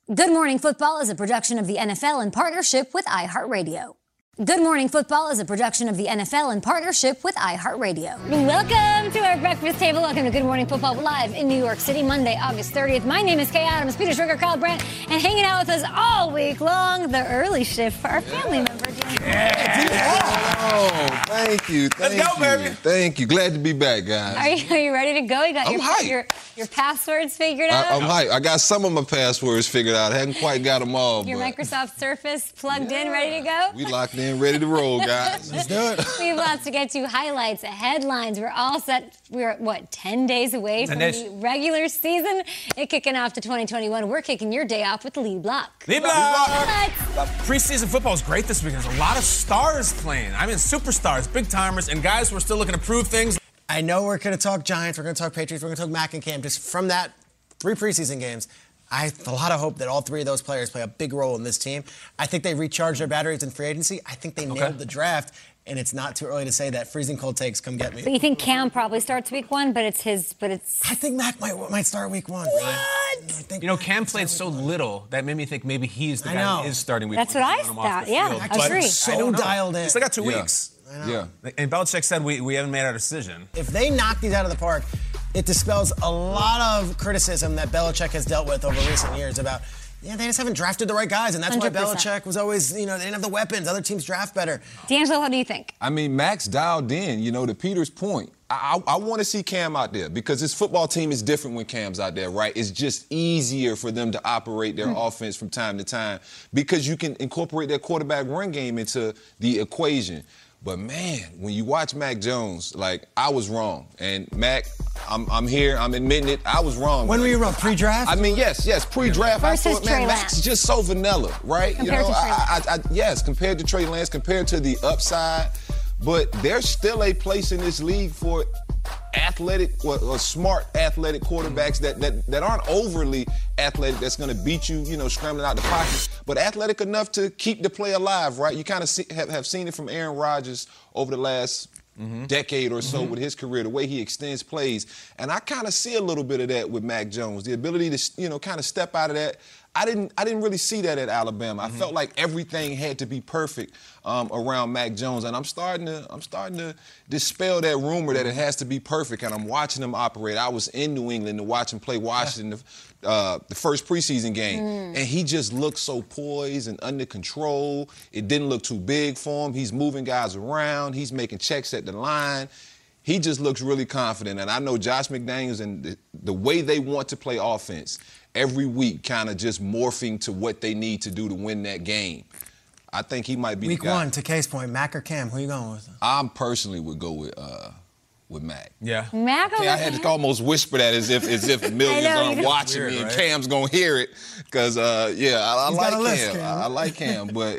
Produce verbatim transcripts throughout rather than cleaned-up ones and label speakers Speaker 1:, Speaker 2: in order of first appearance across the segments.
Speaker 1: Good Morning Football is a production of the N F L in partnership with iHeartRadio. Good Morning Football is a production of the N F L in partnership with iHeartRadio. Welcome to our breakfast table. Welcome to Good Morning Football live in New York City, Monday, August thirtieth. My name is Kay Adams, Peter Schrager, Kyle Brandt, and hanging out with us all week long, the early shift for our family member.
Speaker 2: Yeah. Oh, thank you. Thank
Speaker 3: Let's go,
Speaker 2: you.
Speaker 3: baby.
Speaker 2: Thank you. Glad to be back, guys.
Speaker 1: Are you, are you ready to go? You got
Speaker 2: I'm
Speaker 1: your,
Speaker 2: hyped.
Speaker 1: your your passwords figured out?
Speaker 2: I, I'm hyped. I got some of my passwords figured out. I hadn't quite got them all.
Speaker 1: Your
Speaker 2: but
Speaker 1: Microsoft Surface plugged
Speaker 2: yeah.
Speaker 1: in, ready to go?
Speaker 2: We locked in, ready to roll, guys. Let's do it.
Speaker 1: We have lots to get to. Highlights, headlines. We're all set. We're, what, ten days away from
Speaker 3: days.
Speaker 1: the regular season? It kicking off to twenty twenty-one. We're kicking your day off with the lead block.
Speaker 3: Lead block.
Speaker 1: Let's
Speaker 3: Preseason football is great this weekend. There's a lot of stars playing. I mean, superstars, big timers, and guys who are still looking to prove things.
Speaker 4: I know we're going to talk Giants, we're going to talk Patriots, we're going to talk Mac and Cam. Just from that three preseason games, I have a lot of hope that all three of those players play a big role in this team. I think they recharge their batteries in free agency. I think they nailed
Speaker 3: Okay.
Speaker 4: the draft, and it's not too early to say that. Freezing cold takes, come get me.
Speaker 1: But you think Cam probably starts week one, but it's his, but it's...
Speaker 4: I think Mac might might start week one.
Speaker 1: What?
Speaker 4: I think
Speaker 3: You know,
Speaker 4: Mac
Speaker 3: Cam
Speaker 4: might
Speaker 3: played
Speaker 4: start
Speaker 3: so
Speaker 4: week one.
Speaker 3: little that made me think maybe he's the
Speaker 4: I
Speaker 3: guy
Speaker 4: know.
Speaker 3: who is starting week
Speaker 1: That's
Speaker 3: one.
Speaker 1: what I
Speaker 3: Get him off
Speaker 1: thought,
Speaker 3: the
Speaker 1: yeah,
Speaker 3: field.
Speaker 1: I
Speaker 3: But
Speaker 1: agree.
Speaker 3: I
Speaker 4: So
Speaker 3: don't know.
Speaker 4: dialed in.
Speaker 3: They still got two
Speaker 2: Yeah.
Speaker 3: weeks.
Speaker 2: Yeah.
Speaker 3: And Belichick said we, we haven't made our decision.
Speaker 4: If they knock these out of the park, it dispels a lot of criticism that Belichick has dealt with over recent years about, yeah, they just haven't drafted the right guys, and that's
Speaker 1: one hundred
Speaker 4: why
Speaker 1: percent.
Speaker 4: Belichick was always, you know, they didn't have the weapons. Other teams draft better.
Speaker 1: D'Angelo, what do you think?
Speaker 2: I mean, Max dialed in, you know, to Peter's point. I, I, I want to see Cam out there because this football team is different when Cam's out there, right? It's just easier for them to operate their mm. offense from time to time because you can incorporate their quarterback run game into the equation. But, man, when you watch Mac Jones, like, I was wrong. And, Mac, I'm, I'm here. I'm admitting it. I was wrong.
Speaker 4: When were you wrong? Pre-draft?
Speaker 2: I mean, yes, yes, pre-draft. I
Speaker 1: Versus
Speaker 2: thought,
Speaker 1: Trey
Speaker 2: man,
Speaker 1: Lance.
Speaker 2: Mac's just so vanilla, right?
Speaker 1: Compared
Speaker 2: you know,
Speaker 1: to Trey
Speaker 2: I, I, I, yes, compared to Trey Lance, compared to the upside. But there's still a place in this league for athletic or, or smart athletic quarterbacks that, that, that aren't overly athletic, that's going to beat you, you know, scrambling out the pocket, but athletic enough to keep the play alive, right? You kind of see, have, have seen it from Aaron Rodgers over the last mm-hmm. decade or so mm-hmm. with his career, the way he extends plays. And I kind of see a little bit of that with Mac Jones, the ability to, you know, kind of step out of that. I didn't I didn't really see that at Alabama. I mm-hmm. felt like everything had to be perfect um, around Mac Jones, and I'm starting to I'm starting to dispel that rumor that it has to be perfect. And I'm watching him operate. I was in New England to watch him play Washington the, uh, the first preseason game, mm. and he just looked so poised and under control. It didn't look too big for him. He's moving guys around. He's making checks at the line. He just looks really confident. And I know Josh McDaniels and the, the way they want to play offense every week kind of just morphing to what they need to do to win that game. I think he might be
Speaker 4: Week
Speaker 2: the guy.
Speaker 4: one, to Kay's point, Mac or Cam, who you going with?
Speaker 2: I personally would go with uh, with Mac.
Speaker 3: Yeah.
Speaker 1: Mac
Speaker 2: Yeah, I had to almost whisper that as if as if millions
Speaker 1: know,
Speaker 2: aren't watching
Speaker 3: weird,
Speaker 2: me and
Speaker 3: right?
Speaker 2: Cam's gonna hear it. Cause uh, yeah, I, I
Speaker 4: He's
Speaker 2: like
Speaker 4: got a list,
Speaker 2: Cam.
Speaker 4: Cam.
Speaker 2: I, I like Cam, but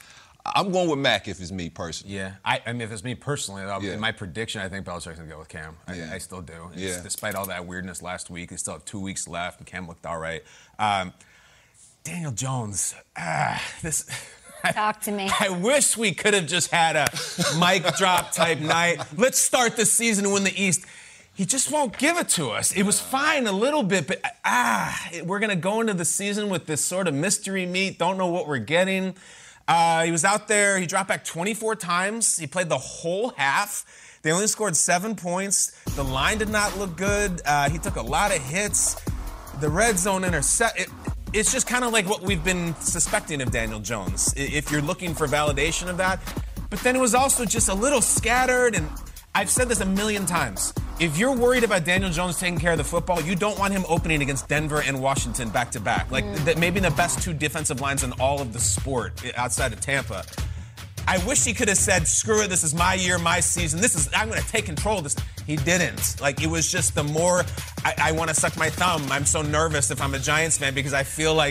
Speaker 2: I'm going with Mac if it's me personally.
Speaker 3: Yeah, I, I mean, if it's me personally, I'll,
Speaker 2: Yeah.
Speaker 3: in my prediction, I think Belichick's gonna go with Cam. I,
Speaker 2: Yeah.
Speaker 3: I still do. It's-
Speaker 2: Yeah.
Speaker 3: Despite all that weirdness last week, they still have two weeks left, and Cam looked all right. Um, Daniel Jones, ah, this.
Speaker 1: Talk to me.
Speaker 3: I wish we could have just had a mic drop type night. Let's start the season and win the East. He just won't give it to us. It was fine a little bit, but ah, we're gonna go into the season with this sort of mystery meat. Don't know what we're getting. Uh, he was out there. He dropped back twenty-four times. He played the whole half. They only scored seven points. The line did not look good. Uh, he took a lot of hits. The red zone intercept. It, it's just kind of like what we've been suspecting of Daniel Jones, if you're looking for validation of that. But then it was also just a little scattered, and I've said this a million times. If you're worried about Daniel Jones taking care of the football, you don't want him opening against Denver and Washington back-to-back. Like, mm. th- maybe the best two defensive lines in all of the sport outside of Tampa. I wish he could have said, screw it, this is my year, my season. This is, I'm going to take control of this. He didn't. Like, it was just the more, I, I want to suck my thumb. I'm so nervous if I'm a Giants fan because I feel like,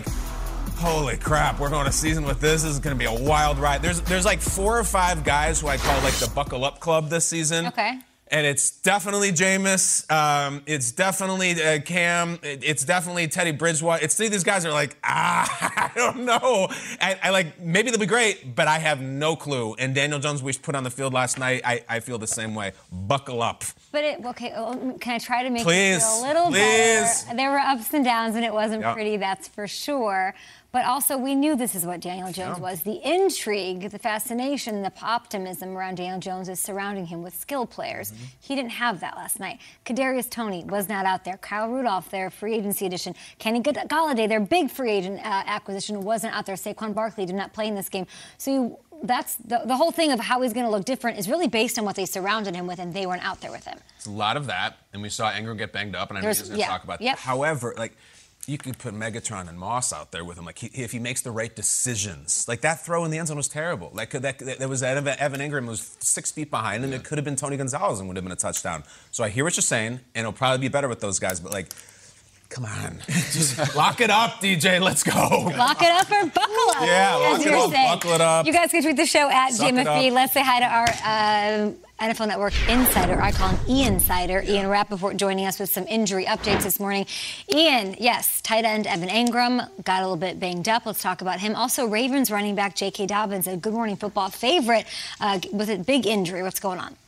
Speaker 3: holy crap, we're going a season with this. This is going to be a wild ride. There's, there's like four or five guys who I call like the buckle up club this season.
Speaker 1: Okay.
Speaker 3: And it's definitely Jameis. Um, it's definitely uh, Cam. It, it's definitely Teddy Bridgewater. It's these guys are like, ah, I don't know. I, I like maybe they'll be great, but I have no clue. And Daniel Jones, we put on the field last night. I, I feel the same way. Buckle up.
Speaker 1: But it, okay, can I try to make
Speaker 3: please,
Speaker 1: it feel a little
Speaker 3: please.
Speaker 1: better? There were ups and downs, and it wasn't
Speaker 3: yep.
Speaker 1: pretty. That's for sure. But also, we knew this is what Daniel Jones
Speaker 3: yeah.
Speaker 1: was. The intrigue, the fascination, the optimism around Daniel Jones is surrounding him with skill players. Mm-hmm. He didn't have that last night. Kadarius Toney was not out there. Kyle Rudolph, their free agency addition. Kenny Golladay, their big free agent uh, acquisition, wasn't out there. Saquon Barkley did not play in this game. So you, that's the, the whole thing of how he's going to look different is really based on what they surrounded him with, and they weren't out there with him.
Speaker 3: It's a lot of that, and we saw Ingram get banged up, and I know he's going to
Speaker 1: yeah,
Speaker 3: talk about
Speaker 1: yep.
Speaker 3: that. However, like, you could put Megatron and Moss out there with him. Like, he, if he makes the right decisions. Like, that throw in the end zone was terrible. Like, that, that, there was Evan, Evan Ingram was six feet behind, and yeah. it could have been Tony Gonzalez and would have been a touchdown. So I hear what you're saying, and it'll probably be better with those guys, but, like, come on. Just lock it up, D J. Let's go.
Speaker 1: Lock it up or buckle up.
Speaker 3: Yeah, lock it up,
Speaker 1: saying.
Speaker 3: buckle it up.
Speaker 1: You guys can tweet the show at
Speaker 3: Suck
Speaker 1: G M F B. Let's say hi to our uh, N F L Network insider. I call him E-Insider. Yeah. Ian Rappaport joining us with some injury updates this morning. Ian, yes, tight end Evan Ingram got a little bit banged up. Let's talk about him. Also, Ravens running back J K. Dobbins, a Good Morning Football favorite, uh, with a big injury. What's going on?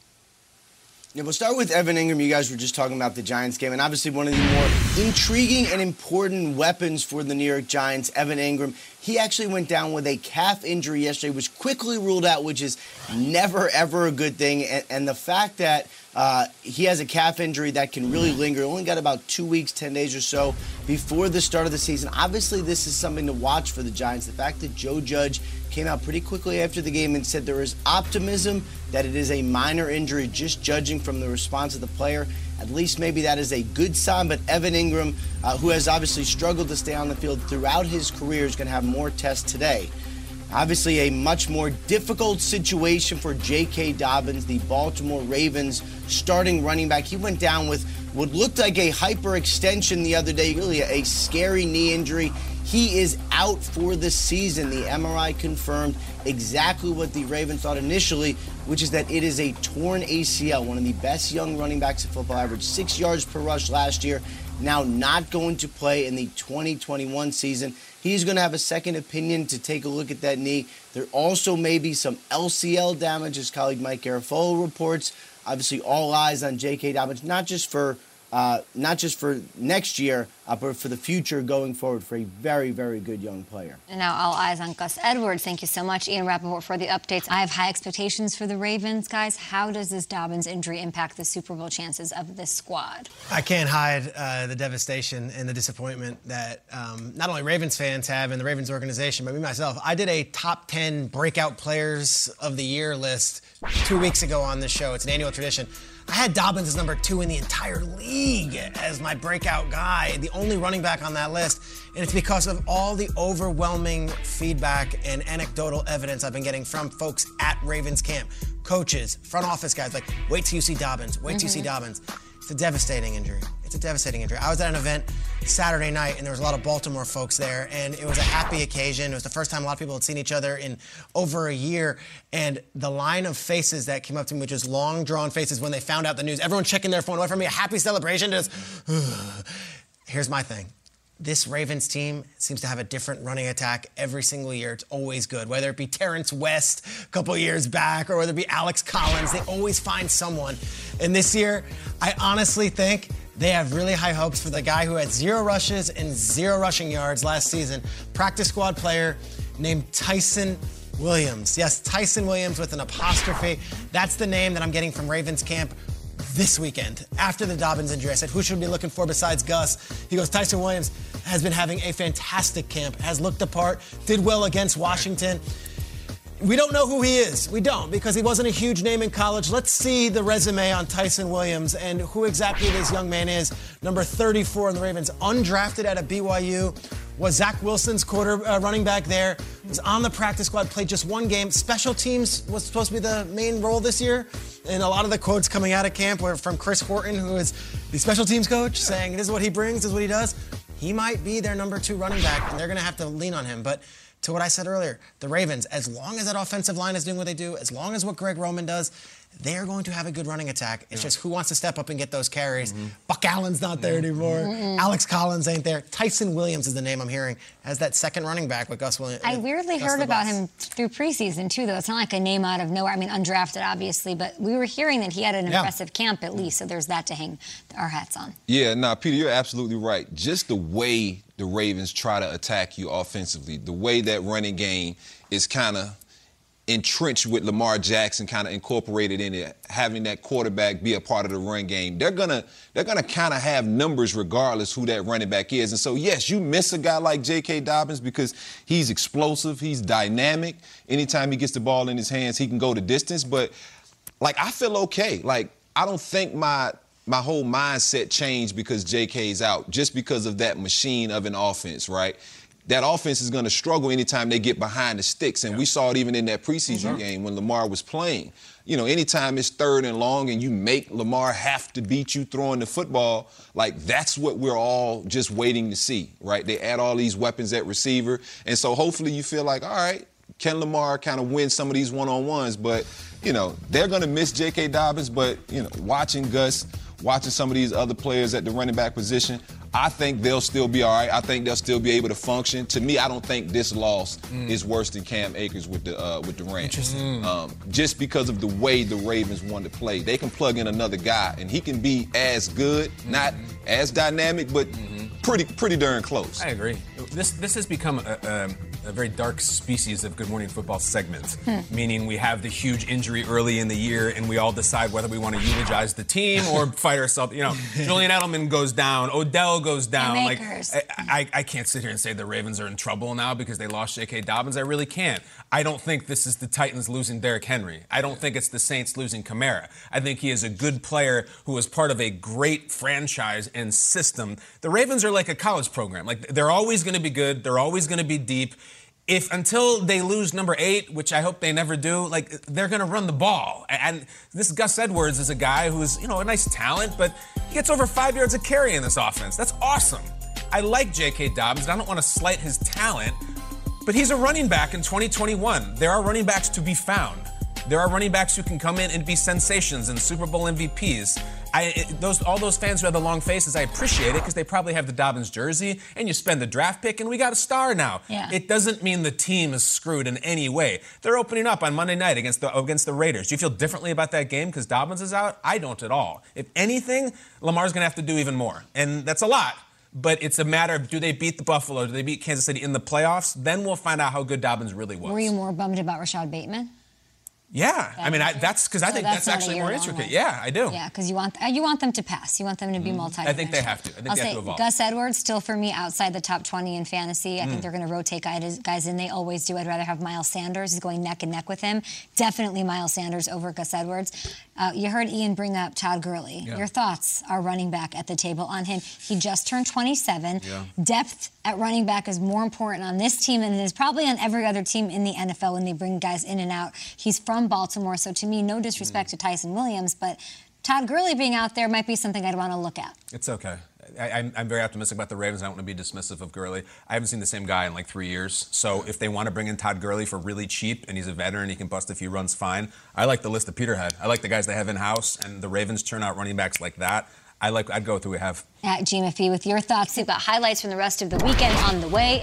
Speaker 5: Yeah, we'll start with Evan Ingram. You guys were just talking about the Giants game, and obviously one of the more intriguing and important weapons for the New York Giants, Evan Ingram. He actually went down with a calf injury yesterday, was quickly ruled out, which is never, ever a good thing. And, and the fact that uh, he has a calf injury that can really linger, only got about two weeks, ten days or so before the start of the season. Obviously, this is something to watch for the Giants. The fact that Joe Judge came out pretty quickly after the game and said there is optimism that it is a minor injury, just judging from the response of the player. At least maybe that is a good sign, but Evan Ingram, uh, who has obviously struggled to stay on the field throughout his career, is going to have more tests today. Obviously a much more difficult situation for J K. Dobbins, the Baltimore Ravens starting running back. He went down with what looked like a hyperextension the other day, really a scary knee injury. He is out for the season. The M R I confirmed exactly what the Ravens thought initially, which is that it is a torn A C L. One of the best young running backs in football, averaged six yards per rush last year, now not going to play in the twenty twenty-one season. He's going to have a second opinion to take a look at that knee. There also may be some L C L damage, as colleague Mike Garafolo reports. Obviously, all eyes on J K. Dobbins, not just for Uh, not just for next year, uh, but for the future going forward for a very, very good young player.
Speaker 1: And now all eyes on Gus Edwards. Thank you so much, Ian Rappaport, for the updates. I have high expectations for the Ravens, guys. How does this Dobbins injury impact the Super Bowl chances of this squad?
Speaker 4: I can't hide uh, the devastation and the disappointment that um, not only Ravens fans have and the Ravens organization, but me myself. I did a top ten breakout players of the year list two weeks ago on this show. It's an annual tradition. I had Dobbins as number two in the entire league as my breakout guy, the only running back on that list. And it's because of all the overwhelming feedback and anecdotal evidence I've been getting from folks at Ravens camp, coaches, front office guys, like, wait till you see Dobbins, wait till mm-hmm. you see Dobbins. It's a devastating injury. It's a devastating injury. I was at an event Saturday night, and there was a lot of Baltimore folks there, and it was a happy occasion. It was the first time a lot of people had seen each other in over a year, and the line of faces that came up to me, which is long, drawn faces when they found out the news, everyone checking their phone away from me, a happy celebration, just, here's my thing. This Ravens team seems to have a different running attack every single year. It's always good. Whether it be Terrence West a couple years back or whether it be Alex Collins, they always find someone. And this year, I honestly think they have really high hopes for the guy who had zero rushes and zero rushing yards last season, practice squad player named Tyson Williams. Yes, Tyson Williams with an apostrophe. That's the name that I'm getting from Ravens camp this weekend. After the Dobbins injury, I said, who should we be looking for besides Gus? He goes, Tyson Williams has been having a fantastic camp, has looked apart, did well against Washington. We don't know who he is. We don't, because he wasn't a huge name in college. Let's see the resume on Tyson Williams and who exactly this young man is. Number thirty-four in the Ravens, undrafted out of B Y U. Was Zach Wilson's quarter uh, running back there. Was on the practice squad, played just one game. Special teams was supposed to be the main role this year. And a lot of the quotes coming out of camp were from Chris Horton, who is the special teams coach, saying this is what he brings, this is what he does. He might be their number two running back, and they're going to have to lean on him. But to what I said earlier, the Ravens, as long as that offensive line is doing what they do, as long as what Greg Roman does, they're going to have a good running attack. It's yeah. just who wants to step up and get those carries. Mm-hmm. Buck Allen's not there anymore. Mm-mm. Alex Collins ain't there. Tyson Williams is the name I'm hearing as that second running back with Gus Williams.
Speaker 1: I weirdly
Speaker 4: Gus
Speaker 1: heard about him through preseason, too, though. It's not like a name out of nowhere. I mean, undrafted, obviously, but we were hearing that he had an yeah. impressive camp at least, so there's that to hang our hats on.
Speaker 2: Yeah, nah, Peter, you're absolutely right. Just the way the Ravens try to attack you offensively, the way that running game is kind of entrenched with Lamar Jackson, kind of incorporated in it, having that quarterback be a part of the run game. They're gonna they're gonna kind of have numbers regardless who that running back is. And so, yes, you miss a guy like J K. Dobbins because he's explosive, he's dynamic. Anytime he gets the ball in his hands, he can go the distance. But, like, I feel okay. Like, I don't think my my whole mindset changed because J K's out, just because of that machine of an offense, right? That offense is going to struggle anytime they get behind the sticks. And yeah. we saw it even in that preseason mm-hmm. game when Lamar was playing. You know, anytime it's third and long and you make Lamar have to beat you throwing the football, like that's what we're all just waiting to see, right? They add all these weapons at receiver. And so hopefully you feel like, all right, can Lamar kind of win some of these one-on-ones? But, you know, they're going to miss J K. Dobbins. But, you know, watching Gus, watching some of these other players at the running back position, I think they'll still be all right. I think they'll still be able to function. To me, I don't think this loss mm. is worse than Cam Akers with the uh, with the Rams.
Speaker 3: Interesting.
Speaker 2: Um, just because of the way the Ravens want to play. They can plug in another guy, and he can be as good, mm-hmm. not as dynamic, but mm-hmm. pretty pretty darn close.
Speaker 3: I agree. This this has become a, a, a very dark species of Good Morning Football segments, hmm. meaning we have the huge injury early in the year, and we all decide whether we want to eulogize the team or fight ourselves. You know, Julian Edelman goes down, Odell goes down. Like I, I, I can't sit here and say the Ravens are in trouble now because they lost J K. Dobbins. I really can't. I don't think this is the Titans losing Derrick Henry. I don't think it's the Saints losing Kamara. I think he is a good player who is part of a great franchise and system. The Ravens are like a college program. Like they're always going to be good. They're always going to be deep. If until they lose number eight, which I hope they never do, like they're going to run the ball. And this Gus Edwards is a guy who's, you know, a nice talent, but he gets over five yards a carry in this offense. That's awesome. I like J K. Dobbins. I don't want to slight his talent, but he's a running back in twenty twenty-one. There are running backs to be found. There are running backs who can come in and be sensations and Super Bowl M V Ps. I, it, those, all those fans who have the long faces, I appreciate it because they probably have the Dobbins jersey and you spend the draft pick and we got a star now.
Speaker 1: Yeah.
Speaker 3: It doesn't mean the team is screwed in any way. They're opening up on Monday night against the against the Raiders. Do you feel differently about that game because Dobbins is out? I don't at all. If anything, Lamar's going to have to do even more. And that's a lot. But it's a matter of do they beat the Buffalo, do they beat Kansas City in the playoffs? Then we'll find out how good Dobbins really was.
Speaker 1: Were you more bummed about Rashad Bateman?
Speaker 3: Yeah, I mean, I, that's because I
Speaker 1: so
Speaker 3: think
Speaker 1: that's,
Speaker 3: that's actually more intricate. Yeah, I do.
Speaker 1: Yeah, because you want you want them to pass. You want them to be mm. multi.
Speaker 3: I think they have to. I think
Speaker 1: I'll
Speaker 3: they
Speaker 1: say
Speaker 3: have to evolve.
Speaker 1: Gus Edwards still for me outside the top twenty in fantasy. I mm. think they're going to rotate guys, guys in. They always do. I'd rather have Miles Sanders. He's going neck and neck with him. Definitely Miles Sanders over Gus Edwards. Uh, you heard Ian bring up Todd Gurley. Yeah. Your thoughts are running back at the table on him. He just turned twenty-seven.
Speaker 3: Yeah.
Speaker 1: Depth at running back is more important on this team than it is probably on every other team in the N F L when they bring guys in and out. He's from Baltimore, so to me, no disrespect mm. to Tyson Williams, but Todd Gurley being out there might be something I'd want to look at.
Speaker 3: It's okay. I, I'm, I'm very optimistic about the Ravens. I don't want to be dismissive of Gurley. I haven't seen the same guy in like three years. So if they want to bring in Todd Gurley for really cheap and he's a veteran, he can bust a few runs fine. I like the list of Peter had. I like the guys they have in-house, and the Ravens turn out running backs like that. I like. I'd go with who we have.
Speaker 1: At G M F E with your thoughts. We've got highlights from the rest of the weekend on the way.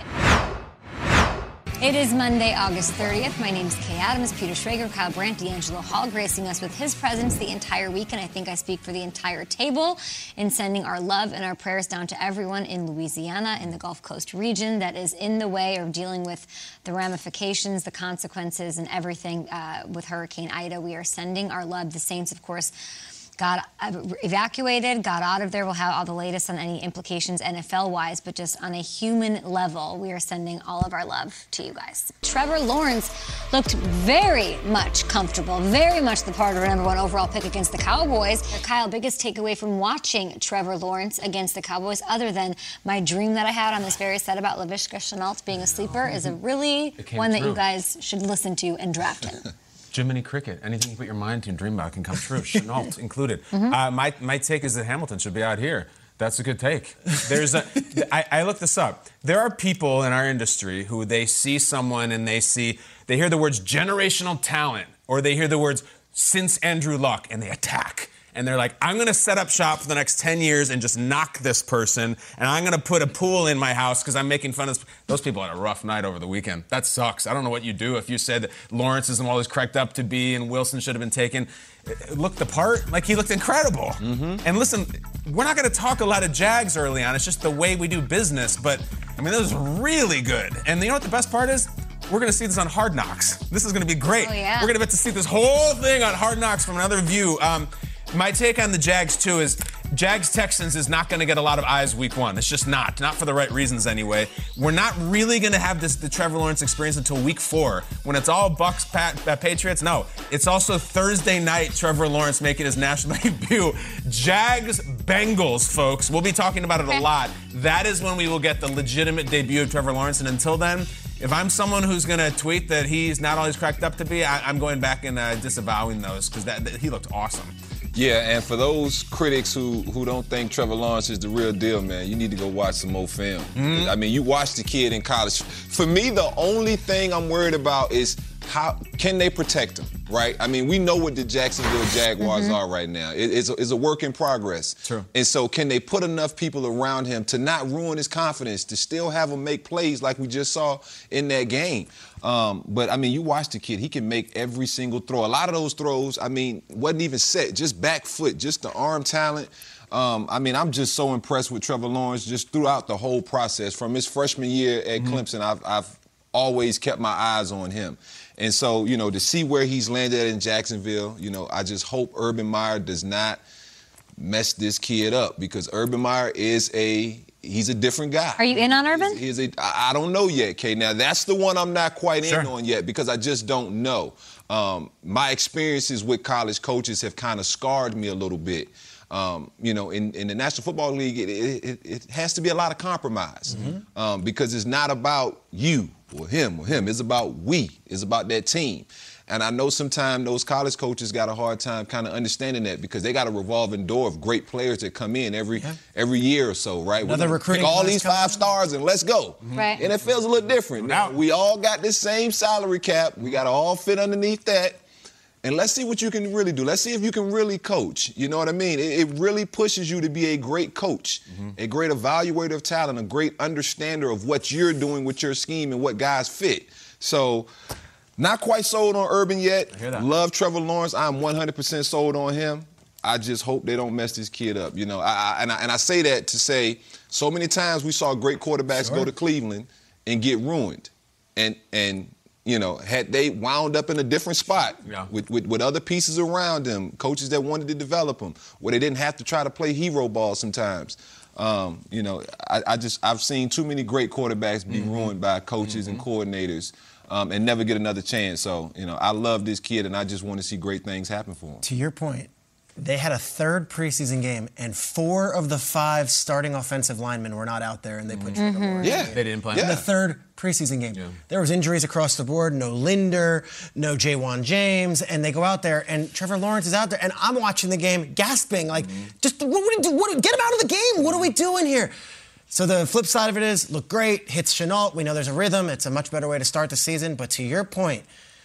Speaker 1: It is Monday, August thirtieth. My name is Kay Adams, Peter Schrager, Kyle Brandt, D'Angelo Hall, gracing us with his presence the entire week. And I think I speak for the entire table in sending our love and our prayers down to everyone in Louisiana, in the Gulf Coast region that is in the way of dealing with the ramifications, the consequences, and everything uh, with Hurricane Ida. We are sending our love. The Saints, of course, got evacuated, got out of there. We'll have all the latest on any implications N F L-wise, but just on a human level, we are sending all of our love to you guys. Trevor Lawrence looked very much comfortable, very much the part of a number one overall pick against the Cowboys. Kyle, biggest takeaway from watching Trevor Lawrence against the Cowboys, other than my dream that I had on this very set about Laviska Shenault being a sleeper, is a really one that
Speaker 3: true.
Speaker 1: you guys should listen to and draft him.
Speaker 3: Jiminy Cricket. Anything you put your mind to and dream about can come true. Shenault included. Mm-hmm. uh, my, my take is that Hamilton should be out here. That's a good take. There's a, I, I looked this up. There are people in our industry who they see someone and they see, they hear the words generational talent, or they hear the words since Andrew Luck, and they attack. And they're like, I'm going to set up shop for the next ten years and just knock this person. And I'm going to put a pool in my house because I'm making fun of this. Those people had a rough night over the weekend. That sucks. I don't know what you do if you said that Lawrence isn't all he's cracked up to be and Wilson should have been taken. It looked the part. Like, he looked incredible. Mm-hmm. And listen, we're not going to talk a lot of Jags early on. It's just the way we do business. But, I mean, that was really good. And you know what the best part is? We're going to see this on Hard Knocks. This is going to be great.
Speaker 1: Oh, yeah.
Speaker 3: We're going to get to see this whole thing on Hard Knocks from another view. Um, My take on the Jags, too, is Jags-Texans is not going to get a lot of eyes week one. It's just not. Not for the right reasons, anyway. We're not really going to have this the Trevor Lawrence experience until week four, when it's all Bucks, Pat, uh, Patriots. No, it's also Thursday night, Trevor Lawrence making his national debut. Jags-Bengals, folks. We'll be talking about it a lot. That is when we will get the legitimate debut of Trevor Lawrence. And until then, if I'm someone who's going to tweet that he's not all he's cracked up to be, I, I'm going back and uh, disavowing those, because that, that he looked awesome.
Speaker 2: Yeah, and for those critics who who don't think Trevor Lawrence is the real deal, man, you need to go watch some more film. Mm-hmm. I mean, you watched the kid in college. For me, the only thing I'm worried about is how can they protect him, right? I mean, we know what the Jacksonville Jaguars mm-hmm. are right now. It, it's, a, it's a work in progress.
Speaker 3: True.
Speaker 2: And so can they put enough people around him to not ruin his confidence, to still have him make plays like we just saw in that game? Um, but, I mean, you watch the kid. He can make every single throw. A lot of those throws, I mean, wasn't even set. Just back foot, just the arm talent. Um, I mean, I'm just so impressed with Trevor Lawrence just throughout the whole process. From his freshman year at mm-hmm. Clemson, I've, I've always kept my eyes on him. And so, you know, to see where he's landed in Jacksonville, you know, I just hope Urban Meyer does not mess this kid up, because Urban Meyer is a he's a different guy.
Speaker 1: Are you in on Urban?
Speaker 2: He's, he's a, I don't know yet, Kay. Now, that's the one I'm not quite
Speaker 3: sure.
Speaker 2: in on yet, because I just don't know. Um, my experiences with college coaches have kind of scarred me a little bit. Um, you know, in, in the National Football League, it, it, it has to be a lot of compromise mm-hmm. um, because it's not about you or him or him. It's about we. It's about that team. And I know sometimes those college coaches got a hard time kind of understanding that, because they got a revolving door of great players that come in every yeah. every year or so, right?
Speaker 4: Another recruiting
Speaker 2: pick all these five stars and let's go.
Speaker 1: Mm-hmm. Right.
Speaker 2: And it feels a little different. Now, we all got this same salary cap. We got to all fit underneath that. And let's see what you can really do. Let's see if you can really coach. You know what I mean? It, it really pushes you to be a great coach, mm-hmm. a great evaluator of talent, a great understander of what you're doing with your scheme and what guys fit. So, not quite sold on Urban yet.
Speaker 3: I hear that.
Speaker 2: Love Trevor Lawrence. I'm one hundred percent sold on him. I just hope they don't mess this kid up. You know, I, I, and, I, and I say that to say so many times we saw great quarterbacks sure. go to Cleveland and get ruined. And, and you know, had they wound up in a different spot
Speaker 3: yeah.
Speaker 2: with, with, with other pieces around them, coaches that wanted to develop them, where they didn't have to try to play hero ball sometimes. Um, you know, I, I just I've seen too many great quarterbacks be mm-hmm. ruined by coaches mm-hmm. and coordinators. Um, and never get another chance. So, you know, I love this kid, and I just want to see great things happen for him.
Speaker 4: To your point, they had a third preseason game, and four of the five starting offensive linemen were not out there, and they put mm-hmm. Trevor Lawrence.
Speaker 2: Yeah.
Speaker 3: They didn't play.
Speaker 2: Yeah.
Speaker 4: In the third preseason game.
Speaker 3: Yeah.
Speaker 4: There was injuries across the board, no Linder, no Jaywan James, and they go out there, and Trevor Lawrence is out there, and I'm watching the game gasping, like, mm-hmm. just what, what, do, what, get him out of the game. What are we doing here? So the flip side of it is, look great, hits Chenault. We know there's a rhythm. It's a much better way to start the season. But to your point,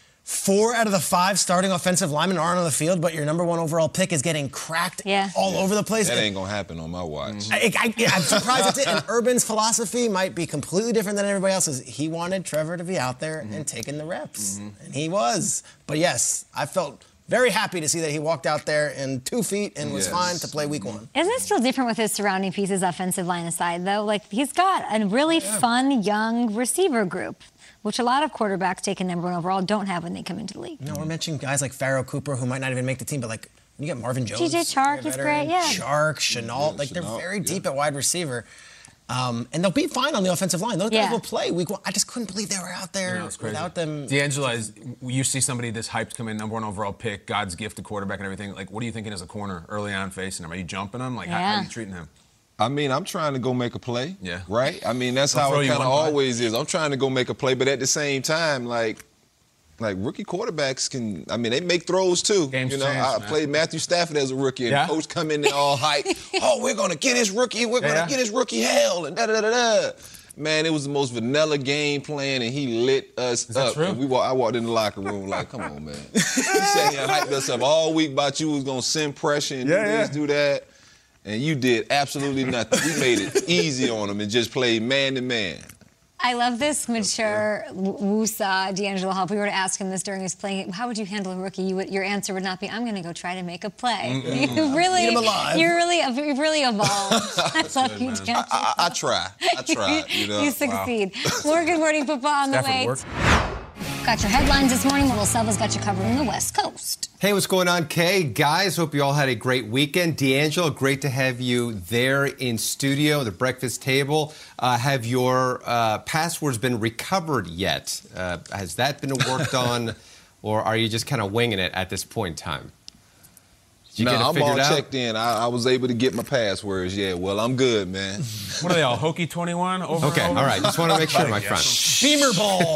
Speaker 4: four out of the five starting offensive linemen aren't on the field, but your number one overall pick is getting cracked
Speaker 1: yeah.
Speaker 4: all yeah. over the place.
Speaker 2: That ain't going to happen on my watch.
Speaker 4: I, I, I'm surprised it's it. And Urban's philosophy might be completely different than everybody else's. He wanted Trevor to be out there mm-hmm. and taking the reps. Mm-hmm. And he was. But yes, I felt very happy to see that he walked out there in two feet and was yes. fine to play week one.
Speaker 1: Isn't it still different with his surrounding pieces, offensive line aside, though? Like, he's got a really yeah. fun, young receiver group, which a lot of quarterbacks taking number one overall don't have when they come into the league.
Speaker 4: You know, we're mentioning guys like Pharaoh Cooper, who might not even make the team, but, like, you get Marvin Jones.
Speaker 1: T J Chark, he's great, yeah.
Speaker 4: Chark, Chenault,
Speaker 2: yeah,
Speaker 4: like,
Speaker 2: Chenault,
Speaker 4: they're very
Speaker 2: yeah.
Speaker 4: deep at wide receiver. Um, and they'll be fine on the offensive line. Those
Speaker 1: yeah.
Speaker 4: guys will play week one. I just couldn't believe they were out there
Speaker 3: no,
Speaker 4: without them.
Speaker 3: D'Angelo, is, you see somebody this hyped come in, number one overall pick, God's gift to quarterback and everything. Like, what are you thinking as a corner early on facing him? Are you jumping him? Like,
Speaker 1: yeah.
Speaker 3: how, how are you treating him?
Speaker 2: I mean, I'm trying to go make a play.
Speaker 3: Yeah.
Speaker 2: Right? I mean, that's
Speaker 3: They'll
Speaker 2: how it kind of
Speaker 3: play.
Speaker 2: always is. I'm trying to go make a play, but at the same time, like, Like, rookie quarterbacks can, I mean, they make throws, too.
Speaker 3: Game's
Speaker 2: you know,
Speaker 3: changed,
Speaker 2: I
Speaker 3: man.
Speaker 2: played Matthew Stafford as a rookie, and
Speaker 3: yeah?
Speaker 2: coach come in there all hype. Oh, we're going to get his rookie. We're going to
Speaker 3: yeah.
Speaker 2: get his rookie hell, and da-da-da-da-da. Man, it was the most vanilla game plan, and he lit us
Speaker 3: Is that
Speaker 2: up.
Speaker 3: true?
Speaker 2: And we walk, I walked in the locker room like, come on, man. He sat here and hyped us up all week about you was going to send pressure and
Speaker 3: Yeah,
Speaker 2: do this,
Speaker 3: yeah.
Speaker 2: do that. And you did absolutely nothing. We made it easy on him and just played man-to-man.
Speaker 1: I love this mature Wusa D'Angelo Hall. If we were to ask him this during his playing, how would you handle a rookie? You would, your answer would not be, "I'm going to go try to make a play."
Speaker 2: Mm-hmm.
Speaker 1: You really,
Speaker 4: Eat him alive.
Speaker 1: you're really, you've really evolved. I love you, D'Angelo.
Speaker 2: I, I, I try. I try. You know.
Speaker 1: You succeed. More Good Morning Football on the
Speaker 3: Stafford
Speaker 1: way.
Speaker 3: worked.
Speaker 1: Got your headlines this morning. Will Selva's got you covered on the West Coast.
Speaker 6: Hey, what's going on, Kay? Guys, hope you all had a great weekend. D'Angelo, great to have you there in studio, the breakfast table. Uh, have your uh, passwords been recovered yet? Uh, has that been worked on, or are you just kind of winging it at this point in time? Did you
Speaker 2: No,
Speaker 6: get it
Speaker 2: I'm
Speaker 6: figured
Speaker 2: all
Speaker 6: out?
Speaker 2: checked in. I, I was able to get my passwords. Yeah, well, I'm good, man.
Speaker 3: What are they all, Hokey twenty-one? Over
Speaker 6: Okay,
Speaker 3: over?
Speaker 6: all right. Just want to make sure, my friend.
Speaker 4: Beamer ball.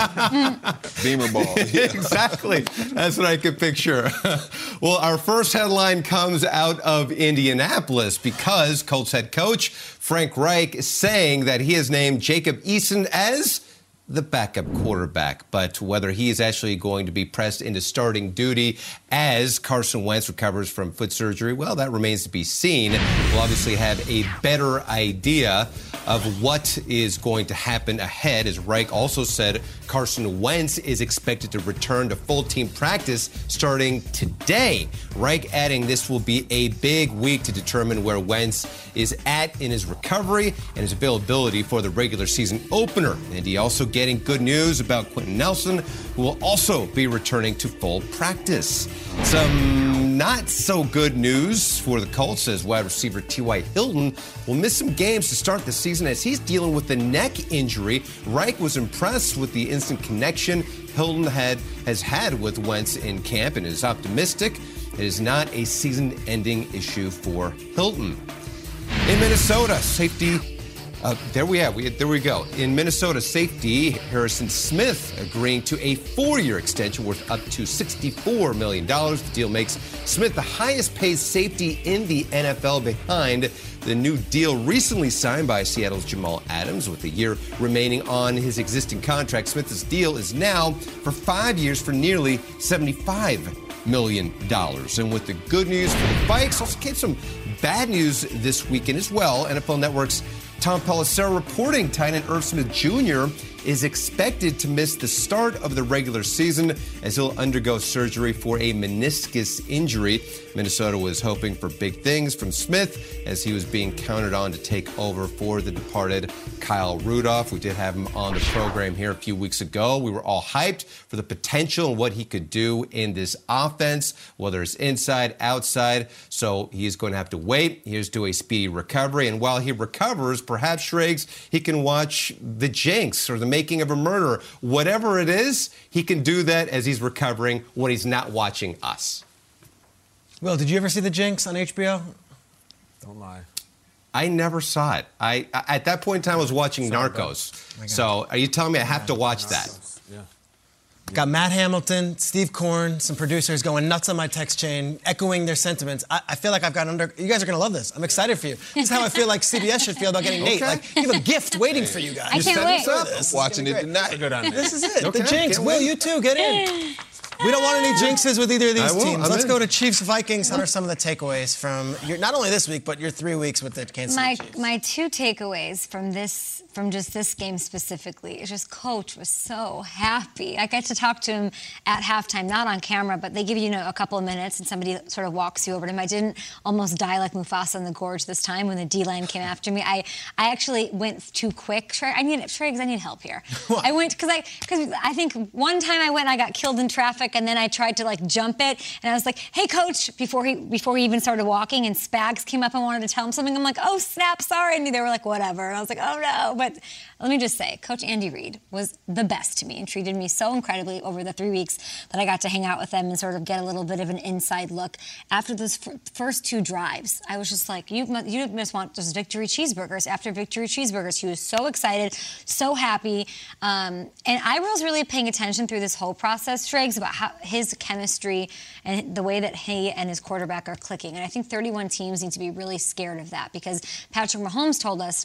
Speaker 2: Beamer ball. Yeah.
Speaker 6: Exactly. That's what I could picture. Well, our first headline comes out of Indianapolis because Colts head coach Frank Reich is saying that he has named Jacob Eason as the backup quarterback, but whether he is actually going to be pressed into starting duty as Carson Wentz recovers from foot surgery, well, that remains to be seen. We'll obviously have a better idea of what is going to happen ahead, as Reich also said Carson Wentz is expected to return to full team practice starting today. Reich adding this will be a big week to determine where Wentz is at in his recovery and his availability for the regular season opener. And he also getting good news about Quentin Nelson, who will also be returning to full practice. Some not so good news for the Colts as wide receiver T Y. Hilton will miss some games to start the season as he's dealing with a neck injury. Reich was impressed with the instant connection Hilton had has had with Wentz in camp and is optimistic it is not a season-ending issue for Hilton. In Minnesota, safety Uh, there we have. We, there we go. In Minnesota, safety Harrison Smith agreeing to a four-year extension worth up to sixty-four million dollars. The deal makes Smith the highest-paid safety in the N F L behind the new deal recently signed by Seattle's Jamal Adams. With a year remaining on his existing contract, Smith's deal is now for five years for nearly seventy-five million dollars. And with the good news for the Vikes, also came some bad news this weekend as well. N F L Network's Tom Pelissero reporting tight end Irv Smith Junior is expected to miss the start of the regular season as he'll undergo surgery for a meniscus injury. Minnesota was hoping for big things from Smith as he was being counted on to take over for the departed Kyle Rudolph. We did have him on the program here a few weeks ago. We were all hyped for the potential and what he could do in this offense, whether it's inside, outside. So he's going to have to wait. Here's to a speedy recovery. And while he recovers, perhaps, Shriggs, he can watch The Jinx or The Making of a Murderer. Whatever it is, he can do that as he's recovering when he's not watching us.
Speaker 4: Will, did you ever see The Jinx on H B O?
Speaker 3: Don't lie.
Speaker 6: I never saw it. I, I at that point in time I was watching
Speaker 3: Sorry,
Speaker 6: Narcos.
Speaker 4: God.
Speaker 6: So are you telling me I have to watch that?
Speaker 3: Yeah.
Speaker 4: Got Matt Hamilton, Steve Korn, some producers going nuts on my text chain, echoing their sentiments. I, I feel like I've got under. You guys are going to love this. I'm excited for you. This is how I feel like C B S should feel about getting Nate.
Speaker 6: Okay.
Speaker 4: Like, you have a gift waiting for you guys.
Speaker 1: I can't
Speaker 6: set
Speaker 1: wait.
Speaker 6: us up.
Speaker 4: This is
Speaker 2: Watching
Speaker 4: gonna
Speaker 2: it
Speaker 4: be great.
Speaker 2: tonight.
Speaker 3: Good on
Speaker 4: This
Speaker 3: this.
Speaker 4: is it.
Speaker 6: Okay,
Speaker 4: The Jinx.
Speaker 6: can't
Speaker 4: Will,
Speaker 6: wait.
Speaker 4: you too. Get in. We don't want any jinxes with either of these
Speaker 6: I won't.
Speaker 4: teams.
Speaker 6: I'm
Speaker 4: Let's
Speaker 6: in.
Speaker 4: go to Chiefs Vikings. What are some of the takeaways from your, not only this week, but your three weeks with the Kansas City
Speaker 1: My
Speaker 4: Chiefs?
Speaker 1: my two takeaways from this from just this game specifically is just Coach was so happy. I got to talk to him at halftime, not on camera, but they give you, you know, a couple of minutes and somebody sort of walks you over to him. I didn't almost die like Mufasa in the gorge this time when the D-line came after me. I I actually went too quick. Shriggs, I need Shriggs, I need help here. I went because I because I think one time I went and I got killed in traffic and then I tried to like jump it and I was like, "Hey, Coach!" before he before he even started walking and Spags came up and wanted to tell him something. I'm like, "Oh snap, sorry," and they were like, "Whatever." And I was like, "Oh no," but. Let me just say, Coach Andy Reid was the best to me and treated me so incredibly over the three weeks that I got to hang out with them and sort of get a little bit of an inside look. After those f- first two drives, I was just like, you, mu- you must want those victory cheeseburgers. After victory cheeseburgers, he was so excited, so happy. Um, and I was really paying attention through this whole process, Shriggs, about how his chemistry and the way that he and his quarterback are clicking. And I think thirty-one teams need to be really scared of that because Patrick Mahomes told us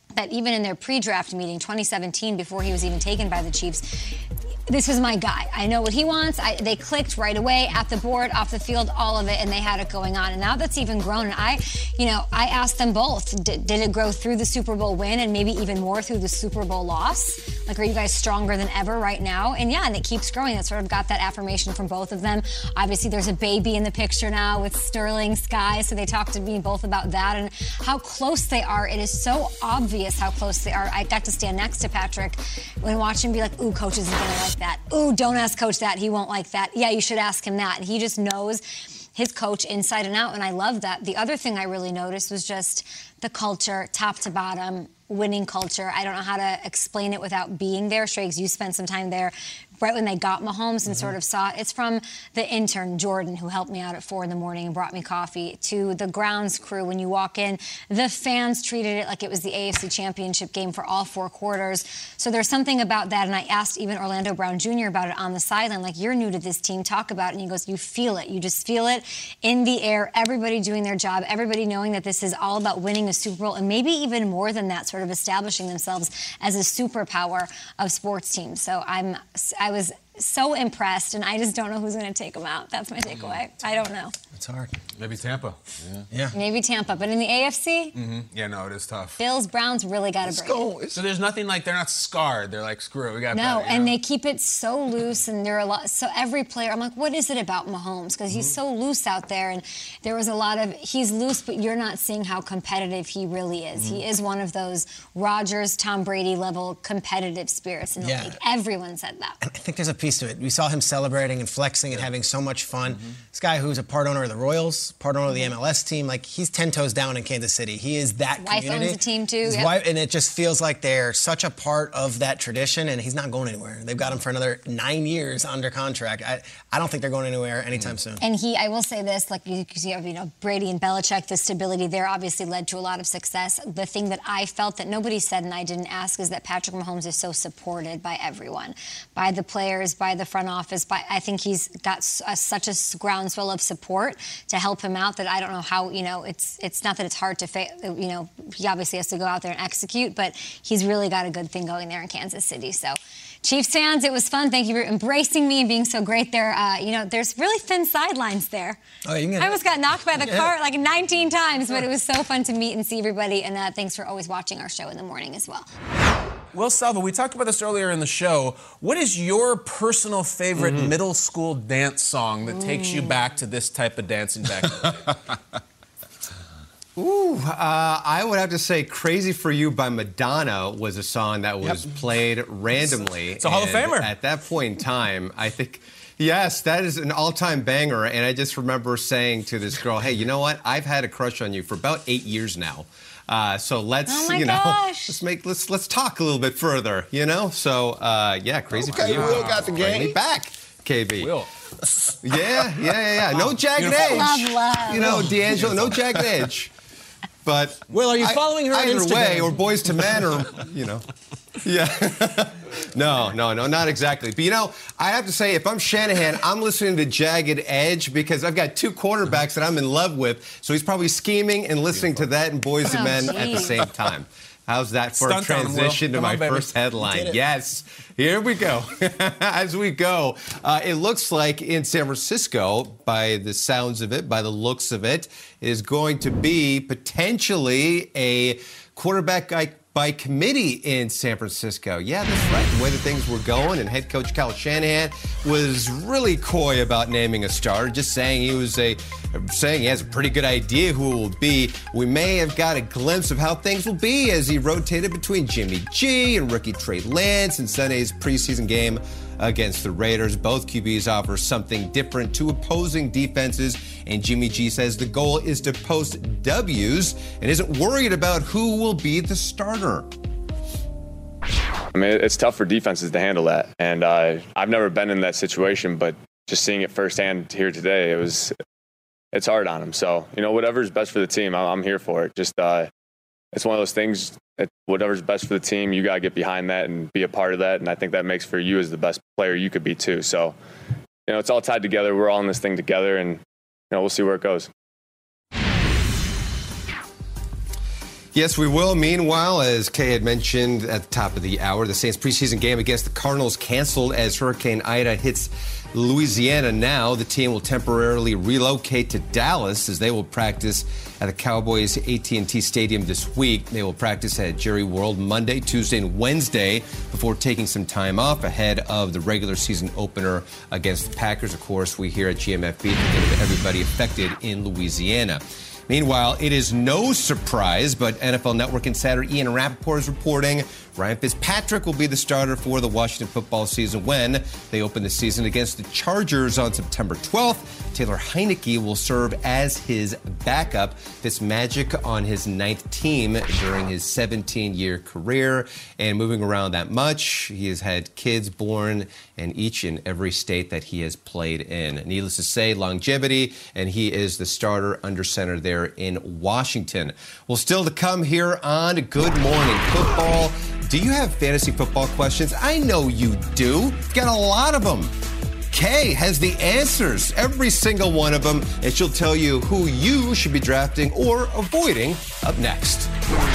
Speaker 1: that even in their pre-draft meeting, twenty seventeen, before he was even taken by the Chiefs, this was my guy. I know what he wants. I, they clicked right away at the board, off the field, all of it, and they had it going on. And now that's even grown. And I, you know, I asked them both, did, did it grow through the Super Bowl win and maybe even more through the Super Bowl loss? Like, are you guys stronger than ever right now? And yeah, and it keeps growing. It sort of got that affirmation from both of them. Obviously, there's a baby in the picture now with Sterling Sky, so they talked to me both about that and how close they are. It is so obvious how close they are. I got to stand next to Patrick and watch him be like, ooh, coach isn't gonna like that. Ooh, don't ask coach that. He won't like that. Yeah, you should ask him that. And he just knows his coach inside and out, and I love that. The other thing I really noticed was just the culture, top to bottom, winning culture. I don't know how to explain it without being there. Shrakes, you spent some time there right when they got Mahomes and mm-hmm. sort of saw it. It's from the intern, Jordan, who helped me out at four in the morning and brought me coffee, to the grounds crew. When you walk in, the fans treated it like it was the A F C Championship game for all four quarters. So there's something about that, and I asked even Orlando Brown Junior about it on the sideline, like, you're new to this team, talk about it. And he goes, you feel it. You just feel it in the air, everybody doing their job, everybody knowing that this is all about winning a Super Bowl, and maybe even more than that, sort of establishing themselves as a superpower of sports teams. So I'm, I was so impressed, and I just don't know who's going to take them out. That's my takeaway. I don't know.
Speaker 4: It's hard.
Speaker 3: Maybe Tampa.
Speaker 4: Yeah. yeah.
Speaker 1: Maybe Tampa. But in the A F C?
Speaker 3: Mm-hmm. Yeah, no, it is tough.
Speaker 1: Bills, Browns really got to break
Speaker 2: go.
Speaker 1: it.
Speaker 3: So there's nothing like, they're not scarred. They're like, screw it, we got
Speaker 1: No,
Speaker 3: better,
Speaker 1: and
Speaker 3: know?
Speaker 1: they keep it so loose, and there are a lot. So every player, I'm like, what is it about Mahomes? Because he's mm-hmm. so loose out there, and there was a lot of, he's loose, but you're not seeing how competitive he really is. Mm-hmm. He is one of those Rodgers, Tom Brady level competitive spirits in the
Speaker 4: yeah.
Speaker 1: league. Everyone said that.
Speaker 4: And I think there's a piece to it. We saw him celebrating and flexing and having so much fun. Mm-hmm. This guy who's a part owner of the Royals, part owner of the M L S team, like, he's ten toes down in Kansas City. He is that
Speaker 1: wife
Speaker 4: community.
Speaker 1: owns the team too.
Speaker 4: His
Speaker 1: yep.
Speaker 4: wife, and it just feels like they're such a part of that tradition, and he's not going anywhere. They've got him for another nine years under contract. I, I don't think they're going anywhere anytime mm-hmm. soon.
Speaker 1: And he, I will say this, like you, you have, you know, Brady and Belichick, the stability there obviously led to a lot of success. The thing that I felt that nobody said and I didn't ask is that Patrick Mahomes is so supported by everyone, by the players, by the front office. By I think he's got a, such a groundswell of support to help him out that I don't know how, you know, it's it's not that it's hard to, fa- you know, he obviously has to go out there and execute, but he's really got a good thing going there in Kansas City. So, Chiefs fans, it was fun. Thank you for embracing me and being so great there. Uh, you know, there's really thin sidelines there.
Speaker 4: Oh, you can get
Speaker 1: I almost got knocked by the
Speaker 4: yeah.
Speaker 1: cart like nineteen times, but it was so fun to meet and see everybody. And uh, thanks for always watching our show in the morning as well.
Speaker 3: Will Selva, we talked about this earlier in the show. What is your personal favorite mm-hmm. middle school dance song that mm. takes you back to this type of dancing back in the day?
Speaker 6: Ooh, uh, I would have to say Crazy for You by Madonna was a song that was yep. played randomly.
Speaker 3: It's a Hall of Famer.
Speaker 6: At that point in time, I think, yes, that is an all-time banger. And I just remember saying to this girl, hey, you know what? I've had a crush on you for about eight years now. Uh, so let's,
Speaker 1: oh my
Speaker 6: you know,
Speaker 1: gosh.
Speaker 6: let's make let's let's talk a little bit further, you know. So uh, yeah, Crazy
Speaker 2: okay,
Speaker 6: for You.
Speaker 2: Will got the game.
Speaker 6: Bring me back, K B.
Speaker 3: Will.
Speaker 6: Yeah, yeah, yeah, yeah. No jagged edge.
Speaker 1: Love, love.
Speaker 6: You know, D'Angelo, no jagged edge. But
Speaker 4: Will, are you following her on
Speaker 6: either
Speaker 4: Instagram?
Speaker 6: way, or Boys to Men, or you know, yeah. no, no, no, not exactly. But you know, I have to say, if I'm Shanahan, I'm listening to Jagged Edge because I've got two quarterbacks that I'm in love with. So he's probably scheming and listening to that and Boys to
Speaker 1: Oh,
Speaker 6: Men
Speaker 1: geez.
Speaker 6: at the same time. How's that for
Speaker 3: Stunt
Speaker 6: a
Speaker 3: on him, Will.
Speaker 6: transition to
Speaker 3: Come
Speaker 6: my
Speaker 3: on, baby.
Speaker 6: first headline?
Speaker 4: You did it.
Speaker 6: Yes, here we go. As we go, uh, it looks like in San Francisco, by the sounds of it, by the looks of it, is going to be potentially a quarterback guy by committee in San Francisco. Yeah, that's right. The way that things were going, and head coach Kyle Shanahan was really coy about naming a starter, just saying he was a, saying he has a pretty good idea who it will be. We may have got a glimpse of how things will be as he rotated between Jimmy G and rookie Trey Lance in Sunday's preseason game against the Raiders. Both Q Bs offer something different to opposing defenses, and Jimmy G says the goal is to post W's and isn't worried about who will be the starter.
Speaker 7: I mean, it's tough for defenses to handle that, and uh, I've never been in that situation, but just seeing it firsthand here today, it was, it's hard on them. So, you know, whatever's best for the team, I'm here for it. Just, uh, it's one of those things, that whatever's best for the team, you got to get behind that and be a part of that. And I think that makes for you as the best player you could be too. So, you know, it's all tied together. We're all in this thing together, and, you know, we'll see where it goes.
Speaker 6: Yes, we will. Meanwhile, as Kay had mentioned at the top of the hour, the Saints preseason game against the Cardinals canceled as Hurricane Ida hits Louisiana. Now the team will temporarily relocate to Dallas as they will practice at the Cowboys A T and T Stadium this week. They will practice at Jerry World Monday, Tuesday, and Wednesday before taking some time off ahead of the regular season opener against the Packers. Of course, we here at G M F B thinking of everybody affected in Louisiana. Meanwhile, it is no surprise, but N F L Network insider Ian Rappaport is reporting Ryan Fitzpatrick will be the starter for the Washington football season when they open the season against the Chargers on September twelfth. Taylor Heineke will serve as his backup. Fitzmagic on his ninth team during his seventeen-year career. And moving around that much, he has had kids born in each and every state that he has played in. Needless to say, longevity, and he is the starter under center there in Washington. Well, still to come here on Good Morning Football. Do you have fantasy football questions? I know you do. You've got a lot of them. Kay has the answers, every single one of them, and she'll tell you who you should be drafting or avoiding up next.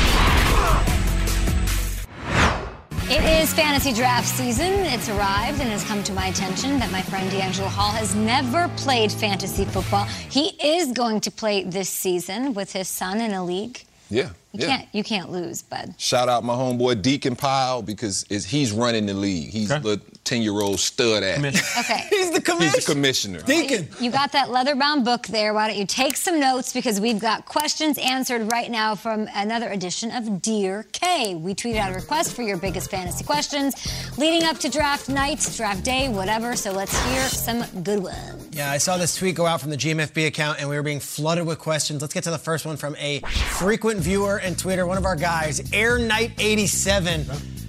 Speaker 1: It is fantasy draft season. It's arrived and has come to my attention that my friend D'Angelo Hall has never played fantasy football. He is going to play this season with his son in a league.
Speaker 2: Yeah.
Speaker 1: You
Speaker 2: yeah.
Speaker 1: can't you can't lose, bud.
Speaker 2: Shout out my homeboy Deacon Pyle because it's, he's running the league. He's
Speaker 3: okay.
Speaker 2: the ten-year-old stud at it.
Speaker 1: Okay.
Speaker 4: He's the commissioner.
Speaker 2: He's the commissioner.
Speaker 4: Deacon.
Speaker 1: You got that leather-bound book there. Why don't you take some notes because we've got questions answered right now from another edition of Dear Kay. We tweeted out a request for your biggest fantasy questions leading up to draft night, draft day, whatever. So let's hear some good ones.
Speaker 4: Yeah, I saw this tweet go out from the G M F B account, and we were being flooded with questions. Let's get to the first one from a frequent viewer and tweeter, one of our guys, Air Knight eighty-seven.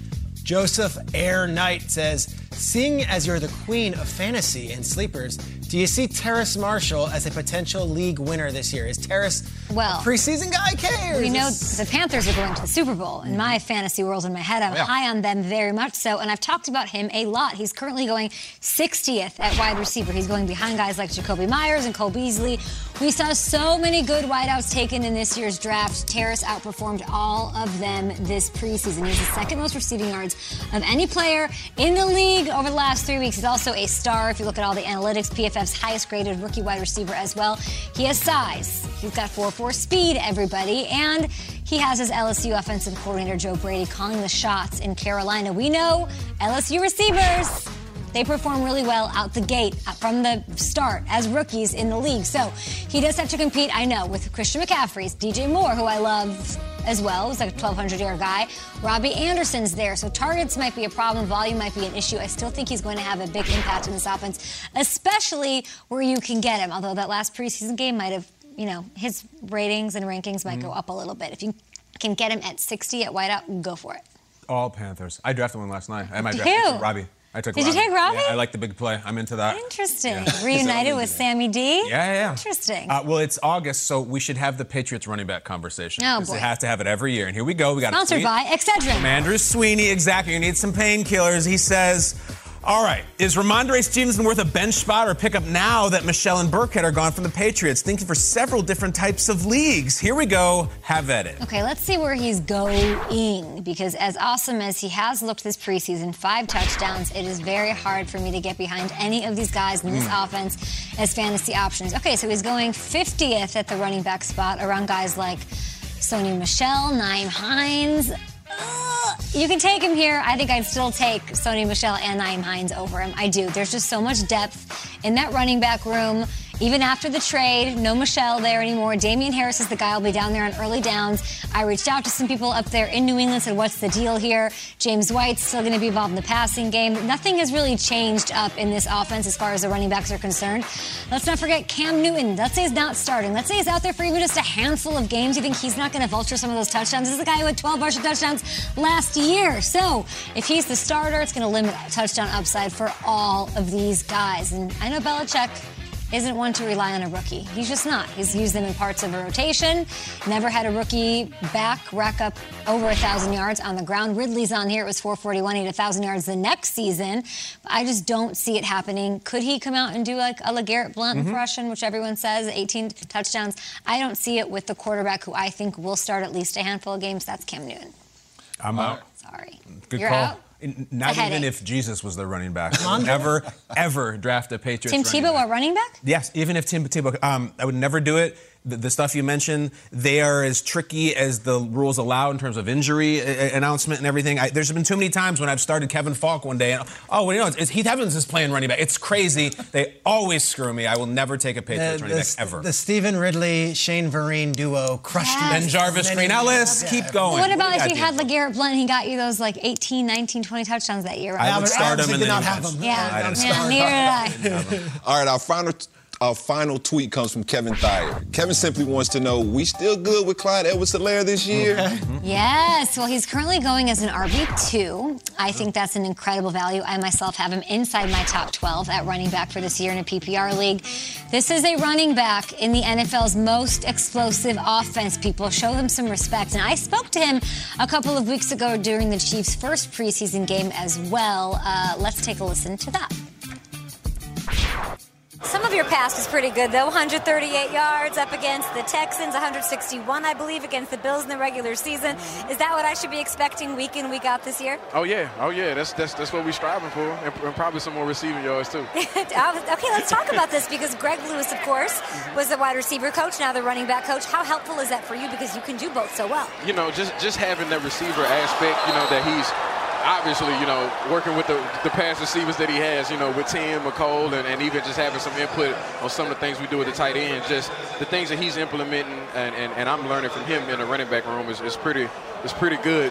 Speaker 4: Joseph Air Knight says, seeing as you're the queen of fantasy and sleepers, do you see Terrace Marshall as a potential league winner this year? Is Terrace
Speaker 1: well,
Speaker 4: a preseason guy, Kay?
Speaker 1: We know the Panthers are going to the Super Bowl. In my fantasy world, in my head, I'm
Speaker 2: yeah.
Speaker 1: high on them very much so, and I've talked about him a lot. He's currently going sixtieth at wide receiver. He's going behind guys like Jacoby Myers and Cole Beasley. We saw so many good wideouts taken in this year's draft. Terrace outperformed all of them this preseason. He's the second most receiving yards of any player in the league over the last three weeks. He's also a star if you look at all the analytics. P F F's highest graded rookie wide receiver as well. He has size. He's got four four speed, everybody. And he has his L S U offensive coordinator, Joe Brady, calling the shots in Carolina. We know L S U receivers, they perform really well out the gate from the start as rookies in the league. So he does have to compete, I know, with Christian McCaffrey's, D J Moore, who I love as well. He's like a twelve hundred yard guy. Robbie Anderson's there. So targets might be a problem. Volume might be an issue. I still think he's going to have a big impact in this offense, especially where you can get him. Although that last preseason game might have, you know, his ratings and rankings might mm-hmm. go up a little bit. If you can get him at sixty at wideout, go for it.
Speaker 3: All Panthers. I drafted one last night. I might
Speaker 1: Who?
Speaker 3: draft Robbie. I took
Speaker 1: Did
Speaker 3: Robbie.
Speaker 1: you take Robbie?
Speaker 3: Yeah, I like the big play. I'm into that.
Speaker 1: Interesting.
Speaker 3: Yeah.
Speaker 1: Reunited with Sammy D?
Speaker 3: Yeah, yeah, yeah.
Speaker 1: Interesting.
Speaker 3: Uh, well, it's August, so we should have the Patriots running back conversation.
Speaker 1: Oh,
Speaker 3: Because
Speaker 1: boy.
Speaker 3: they have to have it every year. And here we go. We got
Speaker 1: Sponsored
Speaker 3: a tweet
Speaker 1: by Excedrin.
Speaker 3: from Andrew Sweeney. Exactly. You need some painkillers. He says, all right, is Ramondre Stevenson worth a bench spot or pick up now that Michelle and Burkhead are gone from the Patriots? Thinking for several different types of leagues. Here we go. Have at it.
Speaker 1: Okay, let's see where he's going, because as awesome as he has looked this preseason, five touchdowns, it is very hard for me to get behind any of these guys in this mm. offense as fantasy options. Okay, so he's going fiftieth at the running back spot around guys like Sony Michel, Nyheim Hines. Uh, you can take him here. I think I'd still take Sony Michel and Nyheim Hines over him. I do. There's just so much depth in that running back room. Even after the trade, no Michelle there anymore. Damian Harris is the guy who'll be down there on early downs. I reached out to some people up there in New England, said, what's the deal here? James White's still going to be involved in the passing game. Nothing has really changed up in this offense as far as the running backs are concerned. Let's not forget Cam Newton. Let's say he's not starting. Let's say he's out there for even just a handful of games. You think he's not going to vulture some of those touchdowns? This is a guy who had twelve rushing touchdowns last year. So if he's the starter, it's going to limit touchdown upside for all of these guys. And I know Belichick isn't one to rely on a rookie. He's just not. He's used them in parts of a rotation. Never had a rookie back rack up over one thousand yards on the ground. Ridley's on here. It was four forty-one. He had one thousand yards the next season. But I just don't see it happening. Could he come out and do like a LeGarrette Blount mm-hmm. impression, which everyone says, eighteen touchdowns? I don't see it with the quarterback who I think will start at least a handful of games. That's Cam Newton.
Speaker 3: I'm out.
Speaker 1: Sorry.
Speaker 3: Good
Speaker 1: You're
Speaker 3: call.
Speaker 1: out?
Speaker 3: Not even if Jesus was the running back. I would never, ever draft a Patriots
Speaker 1: Tim
Speaker 3: running
Speaker 1: Tebow
Speaker 3: back.
Speaker 1: a running back?
Speaker 3: Yes, even if Tim Tebow. Um, I would never do it. The, the stuff you mentioned, they are as tricky as the rules allow in terms of injury a- announcement and everything. I, there's been too many times when I've started Kevin Falk one day and, oh, well, you know, it's, it's Heath Evans is playing running back. It's crazy. They always screw me. I will never take a Patriots
Speaker 4: the,
Speaker 3: running
Speaker 4: the,
Speaker 3: back ever.
Speaker 4: The Stephen Ridley, Shane Vereen duo crushed
Speaker 1: Yes.
Speaker 4: you.
Speaker 3: And Jarvis Green. Now let's
Speaker 4: yeah.
Speaker 3: keep going.
Speaker 1: What about
Speaker 3: What
Speaker 1: if
Speaker 3: do
Speaker 1: you
Speaker 3: got,
Speaker 1: had
Speaker 3: Dean?
Speaker 1: LeGarrette Blount and he got you those like eighteen, nineteen, twenty touchdowns that year? Right?
Speaker 3: I would start him
Speaker 4: did
Speaker 3: and then
Speaker 4: not
Speaker 3: he
Speaker 4: have
Speaker 3: was.
Speaker 4: him.
Speaker 1: Yeah,
Speaker 3: I didn't
Speaker 1: yeah,
Speaker 3: start.
Speaker 1: neither did I.
Speaker 2: All right, our final our final tweet comes from Kevin Thayer. Kevin simply wants to know, we still good with Clyde Edwards-Helaire this year?
Speaker 4: Okay.
Speaker 1: Yes, well, he's currently going as an R B two. I think that's an incredible value. I myself have him inside my top twelve at running back for this year in a P P R league. This is a running back in the N F L's most explosive offense, people. Show them some respect. And I spoke to him a couple of weeks ago during the Chiefs' first preseason game as well. Uh, let's take a listen to that.
Speaker 8: Some of your past is pretty good, though. one hundred thirty-eight yards up against the Texans, one hundred sixty-one, I believe, against the Bills in the regular season. Is that what I should be expecting week in, week out this year?
Speaker 9: Oh, yeah. Oh, yeah. That's that's that's what we're striving for, and, and probably some more receiving yards, too.
Speaker 8: Okay, let's talk about this, because Greg Lewis, of course, was the wide receiver coach, now the running back coach. How helpful is that for you, because you can do both so well?
Speaker 9: You know, just, just having that receiver aspect, you know, that he's obviously, you know, working with the, the pass receivers that he has, you know, with Tim, McCole, and, and even just having some input on some of the things we do with the tight end, just the things that he's implementing and, and, and I'm learning from him in the running back room is, is pretty is pretty good.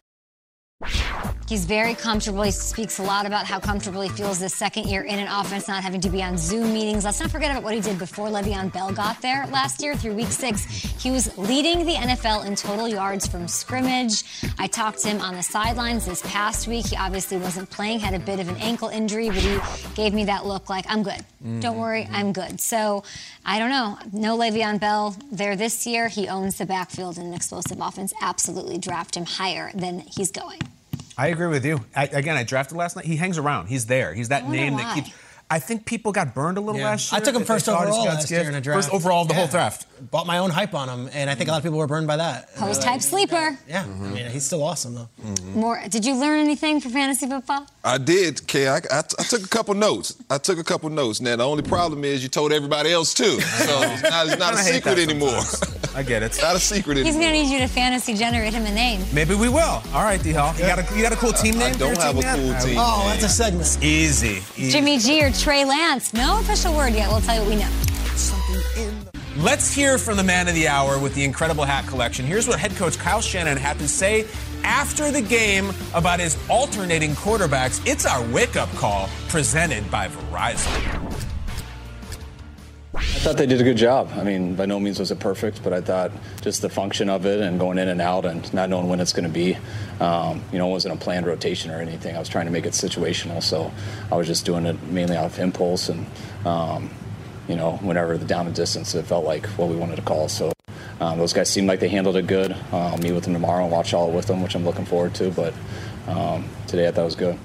Speaker 1: He's very comfortable. He speaks a lot about how comfortable he feels this second year in an offense, not having to be on Zoom meetings. Let's not forget about what he did before Le'Veon Bell got there last year through week six. He was leading the N F L in total yards from scrimmage. I talked to him on the sidelines this past week. He obviously wasn't playing, had a bit of an ankle injury, but he gave me that look like, I'm good. Mm-hmm. Don't worry, I'm good. So, I don't know. No Le'Veon Bell there this year. He owns the backfield in an explosive offense. Absolutely draft him higher than he's going.
Speaker 3: I agree with you. I, again, I drafted last night. He hangs around. He's there. He's that name
Speaker 1: why.
Speaker 3: that keeps. I think people got burned a little
Speaker 4: Yeah.
Speaker 3: last year.
Speaker 4: I took him first
Speaker 3: They thought
Speaker 4: overall
Speaker 3: his
Speaker 4: last
Speaker 3: gift.
Speaker 4: year in a draft.
Speaker 3: First overall of the
Speaker 4: Yeah.
Speaker 3: whole draft.
Speaker 4: Bought my own hype on him, and I think a lot of people were burned by that.
Speaker 1: Post-type sleeper.
Speaker 4: Yeah, I mean, he's still awesome, though.
Speaker 1: More. Did you learn anything for fantasy football?
Speaker 2: I did, Kay. I, I, I took a couple notes. I took a couple notes. Now, the only problem is you told everybody else, too. So it's not, it's not a
Speaker 3: I hate
Speaker 2: secret
Speaker 3: that
Speaker 2: anymore.
Speaker 3: sometimes. I get it.
Speaker 2: It's not a secret
Speaker 1: He's
Speaker 2: anymore.
Speaker 1: going to need you to fantasy generate him a name.
Speaker 3: Maybe we will. All right, D-Hall. You got a you got a cool team name?
Speaker 2: I don't
Speaker 3: for your
Speaker 2: have a
Speaker 3: team yet?
Speaker 2: cool team.
Speaker 4: Oh, that's a segment.
Speaker 3: Easy. Easy.
Speaker 1: Jimmy G or Trey Lance. No official word yet. We'll tell you what we know.
Speaker 3: Let's hear from the man of the hour with the incredible hat collection. Here's what head coach Kyle Shanahan had to say after the game about his alternating quarterbacks. It's our wake-up call presented by Verizon.
Speaker 10: I thought they did a good job. I mean, by no means was it perfect, but I thought just the function of it and going in and out and not knowing when it's going to be, um, you know, it wasn't a planned rotation or anything. I was trying to make it situational, so I was just doing it mainly out of impulse and, um, you know, whenever the down and distance, it felt like what we wanted to call. So um, those guys seemed like they handled it good. I'll meet with them tomorrow and watch all with them, which I'm looking forward to, but um, today I thought it was good.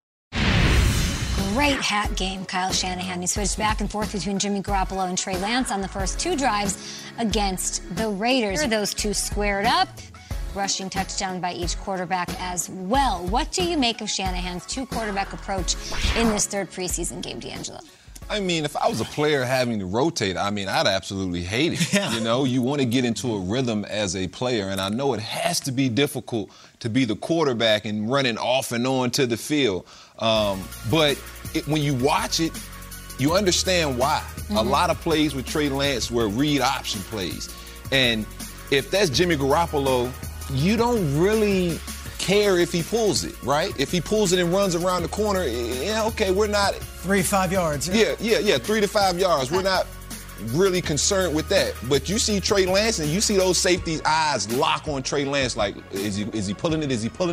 Speaker 1: Great hat game, Kyle Shanahan. He switched back and forth between Jimmy Garoppolo and Trey Lance on the first two drives against the Raiders. Those two squared up, rushing touchdown by each quarterback as well. What do you make of Shanahan's two-quarterback approach in this third preseason game, D'Angelo?
Speaker 2: I mean, if I was a player having to rotate, I mean, I'd absolutely hate it.
Speaker 4: Yeah.
Speaker 2: You know, you want to get into a rhythm as a player, and I know it has to be difficult to be the quarterback and running off and on to the field. Um, but it, when you watch it, you understand why. Mm-hmm. A lot of plays with Trey Lance were read option plays. And if that's Jimmy Garoppolo, you don't really care if he pulls it, right? If he pulls it and runs around the corner, yeah, okay, we're not...
Speaker 4: Three, five yards.
Speaker 2: Yeah, yeah, yeah, three to five yards. We're not really concerned with that. But you see Trey Lance and you see those safeties' eyes lock on Trey Lance like, is he is he pulling it? Is he pulling it?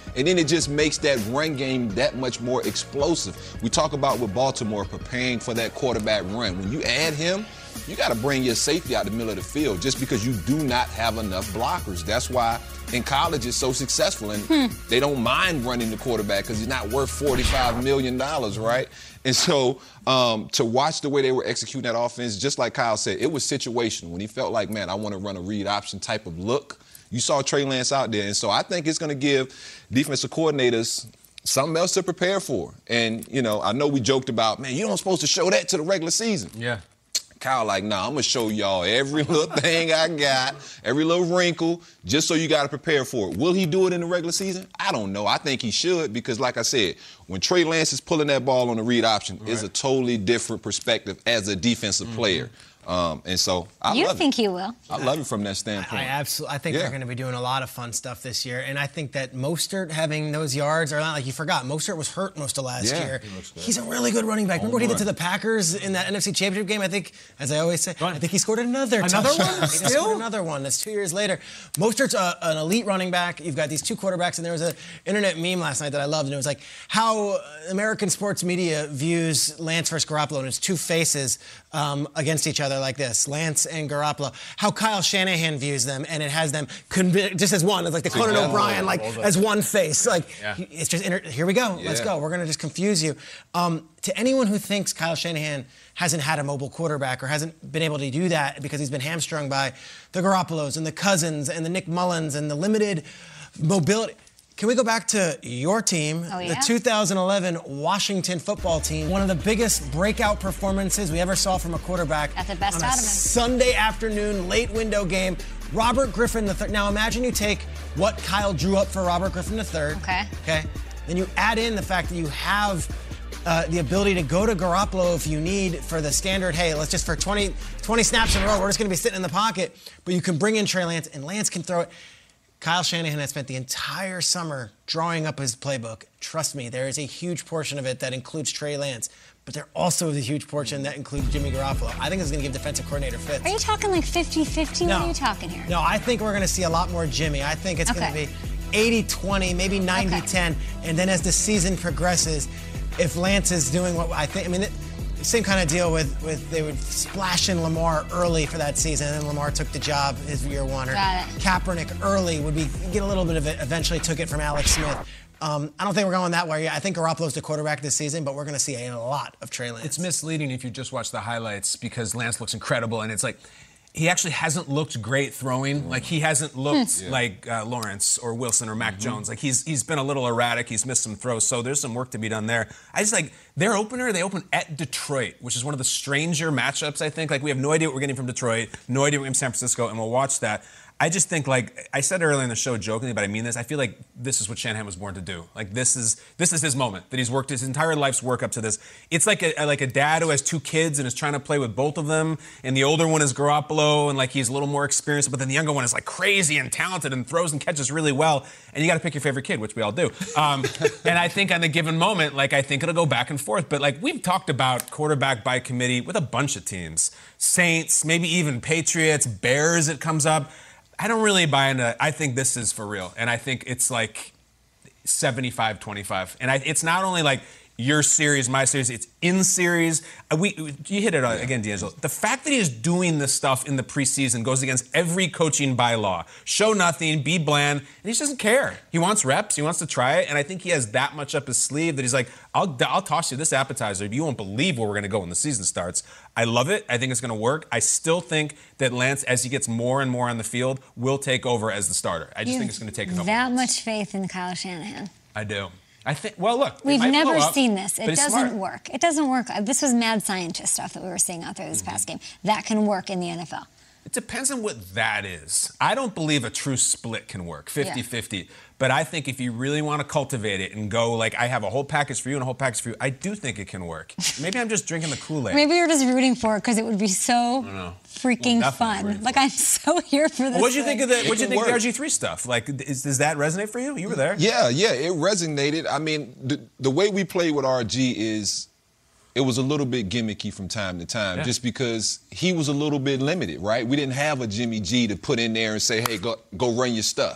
Speaker 2: And then it just makes that run game that much more explosive. We talk about with Baltimore preparing for that quarterback run. When you add him, you got to bring your safety out the middle of the field just because you do not have enough blockers. That's why in college it's so successful, and hmm. they don't mind running the quarterback because he's not worth forty-five million dollars, right? And so um, to watch the way they were executing that offense, just like Kyle said, it was situational. When he felt like, man, I want to run a read option type of look, you saw Trey Lance out there. And so I think it's going to give defensive coordinators something else to prepare for. And, you know, I know we joked about, man, you don't supposed to show that to the regular season.
Speaker 3: Yeah.
Speaker 2: Kyle like, nah, I'm going to show y'all every little thing I got, every little wrinkle, just so you got to prepare for it. Will he do it in the regular season? I don't know. I think he should because, like I said, when Trey Lance is pulling that ball on the read option, right. it's a totally different perspective as a defensive mm-hmm. player. Um, and so I
Speaker 1: you
Speaker 2: love
Speaker 1: think
Speaker 2: it.
Speaker 1: he will?
Speaker 2: I love it from that standpoint.
Speaker 4: I, I absolutely. I think
Speaker 2: yeah.
Speaker 4: they're going to be doing a lot of fun stuff this year, and I think that Mostert having those yards are not like you forgot. Mostert was hurt most of last
Speaker 2: yeah,
Speaker 4: year.
Speaker 2: He
Speaker 4: He's a really good running back. Remember what he did to the Packers in that N F C Championship game? I think, as I always say, I think he scored another.
Speaker 3: Another
Speaker 4: touchdown.
Speaker 3: one?
Speaker 4: He
Speaker 3: Still?
Speaker 4: scored another one. That's two years later. Mostert's a, an elite running back. You've got these two quarterbacks, and there was an internet meme last night that I loved, and it was like how American sports media views Lance versus Garoppolo, and it's two faces um, against each other like this. Lance and Garoppolo, how Kyle Shanahan views them, and it has them conv- just as one. It's like the Conan
Speaker 2: Yeah.
Speaker 4: O'Brien, like as one face. Like
Speaker 3: Yeah.
Speaker 4: it's just inter- here we go. Let's
Speaker 2: Yeah.
Speaker 4: go. We're gonna just confuse you. Um, to anyone who thinks Kyle Shanahan hasn't had a mobile quarterback or hasn't been able to do that because he's been hamstrung by the Garappolos and the Cousins and the Nick Mullins and the limited mobility. Can we go back to your team,
Speaker 1: Oh, yeah?
Speaker 4: the two thousand eleven Washington football team? One of the biggest breakout performances we ever saw from a quarterback.
Speaker 1: Got the best
Speaker 4: on a
Speaker 1: out of him.
Speaker 4: Sunday afternoon, late window game. Robert Griffin the third. Now imagine you take what Kyle drew up for Robert Griffin the third.
Speaker 1: Okay.
Speaker 4: Okay. Then you add in the fact that you have uh, the ability to go to Garoppolo if you need for the standard, hey, let's just for twenty, twenty snaps in a row, we're just going to be sitting in the pocket. But you can bring in Trey Lance, and Lance can throw it. Kyle Shanahan has spent the entire summer drawing up his playbook. Trust me, there is a huge portion of it that includes Trey Lance, but there also is a huge portion that includes Jimmy Garoppolo. I think it's going to give defensive coordinator fits.
Speaker 1: Are you talking like fifty-fifty?
Speaker 4: No.
Speaker 1: What are you talking here?
Speaker 4: No, I think we're going to see a lot more Jimmy. I think it's going
Speaker 1: Okay.
Speaker 4: to be eighty twenty, maybe ninety ten, and then as the season progresses, if Lance is doing what I think, I mean, it, same kind of deal with, with they would splash in Lamar early for that season, and then Lamar took the job his year one. Or
Speaker 1: Got it.
Speaker 4: Kaepernick early would be get a little bit of it. Eventually took it from Alex Smith. Um, I don't think we're going that way. I think Garoppolo's the quarterback this season, but we're going to see a lot of Trey Lance.
Speaker 3: It's misleading if you just watch the highlights because Lance looks incredible, and it's like he actually hasn't looked great throwing. Like he hasn't looked
Speaker 2: Yeah.
Speaker 3: like uh, Lawrence or Wilson or Mac Jones. Like he's he's been a little erratic. He's missed some throws, so there's some work to be done there. I just like their opener. They open at Detroit, which is one of the stranger matchups. I think like we have no idea what we're getting from Detroit, no idea what we're getting from San Francisco, and we'll watch that. I just think, like I said earlier in the show jokingly, but I mean this, I feel like this is what Shanahan was born to do. Like this is this is his moment, that he's worked his entire life's work up to this. It's like a like a dad who has two kids and is trying to play with both of them, and the older one is Garoppolo, and like he's a little more experienced, but then the younger one is like crazy and talented and throws and catches really well, and you got to pick your favorite kid, which we all do. Um, and I think on the given moment, like I think it'll go back and forth, but like we've talked about quarterback by committee with a bunch of teams. Saints, maybe even Patriots, Bears, it comes up. I don't really buy into. I think this is for real, and I think it's like seventy-five twenty-five. And I, it's not only like your series, my series. It's in series. Uh, We you hit it uh, again, D'Angelo. The fact that he is doing this stuff in the preseason goes against every coaching bylaw. Show nothing, be bland, and he just doesn't care. He wants reps. He wants to try it, and I think he has that much up his sleeve that he's like, I'll I'll toss you this appetizer. You won't believe where we're going to go when the season starts. I love it. I think it's going to work. I still think that Lance, as he gets more and more on the field, will take over as the starter. I just
Speaker 1: You
Speaker 3: think it's going to take a couple
Speaker 1: that
Speaker 3: months.
Speaker 1: much faith in Kyle Shanahan.
Speaker 3: I do. I think. Well, look, it
Speaker 1: We've
Speaker 3: might blow
Speaker 1: never
Speaker 3: up,
Speaker 1: seen this.
Speaker 3: but
Speaker 1: It
Speaker 3: he's
Speaker 1: doesn't
Speaker 3: smart.
Speaker 1: work. It doesn't work. This was mad scientist stuff that we were seeing out there this
Speaker 3: Mm-hmm.
Speaker 1: past game. That can work in the N F L.
Speaker 3: It depends on what that is. I don't believe a true split can work, fifty-fifty. But I think if you really want to cultivate it and go, like, I have a whole package for you and a whole package for you, I do think it can work. Maybe I'm just drinking the Kool-Aid.
Speaker 1: Maybe you're just rooting for it because it would be so
Speaker 3: know.
Speaker 1: freaking
Speaker 3: Well, definitely
Speaker 1: fun.
Speaker 3: rooting
Speaker 1: Like, I'm so here for this.
Speaker 3: What'd you think
Speaker 1: thing.
Speaker 3: of the?
Speaker 2: It
Speaker 3: What'd you
Speaker 2: can
Speaker 3: think of the
Speaker 2: work.
Speaker 3: R G three stuff? Like, is, does that resonate for you? You were there.
Speaker 2: Yeah, yeah, it resonated. I mean, the, the way we play with R G is it was a little bit gimmicky from time to time,
Speaker 3: Yeah.
Speaker 2: just because he was a little bit limited, right? We didn't have a Jimmy G to put in there and say, hey, go, go run your stuff,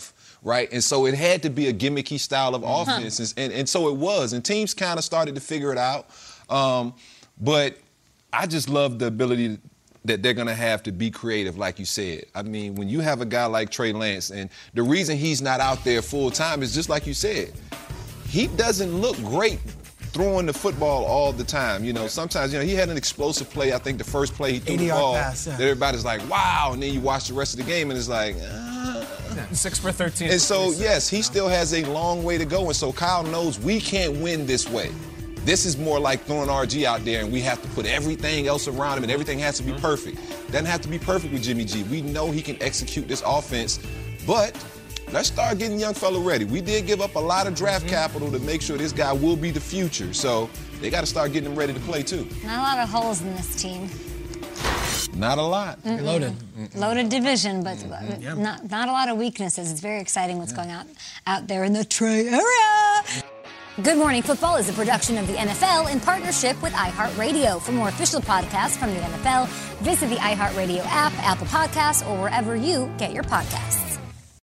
Speaker 2: right? And so it had to be a gimmicky style of
Speaker 1: Uh-huh.
Speaker 2: offense, and, and so it was. And teams kind of started to figure it out. Um, but I just love the ability that they're going to have to be creative, like you said. I mean, when you have a guy like Trey Lance, and the reason he's not out there full time is just like you said. He doesn't look great throwing the football all the time. You know, sometimes, you know, he had an explosive play. I think the first play he threw the ball,
Speaker 4: pass, yeah.
Speaker 2: that everybody's like, wow, and then you watch the rest of the game and it's like, uh.
Speaker 3: Yeah, six for thirteen.
Speaker 2: And so, yes, he still has a long way to go. And so Kyle knows we can't win this way. This is more like throwing R G out there and we have to put everything else around him and everything has to be perfect. Doesn't have to be perfect with Jimmy G. We know he can execute this offense, but let's start getting young fella ready. We did give up a lot of draft capital to make sure this guy will be the future. So they got to start getting him ready to play too.
Speaker 1: Not a lot of holes in this team.
Speaker 2: Not a lot.
Speaker 4: You're loaded.
Speaker 1: Loaded division, but not not a lot of weaknesses. It's very exciting what's going on out there in the Trey area. Good Morning Football is a production of the N F L in partnership with iHeartRadio. For more official podcasts from the N F L, visit the iHeartRadio app, Apple Podcasts, or wherever you get your podcasts.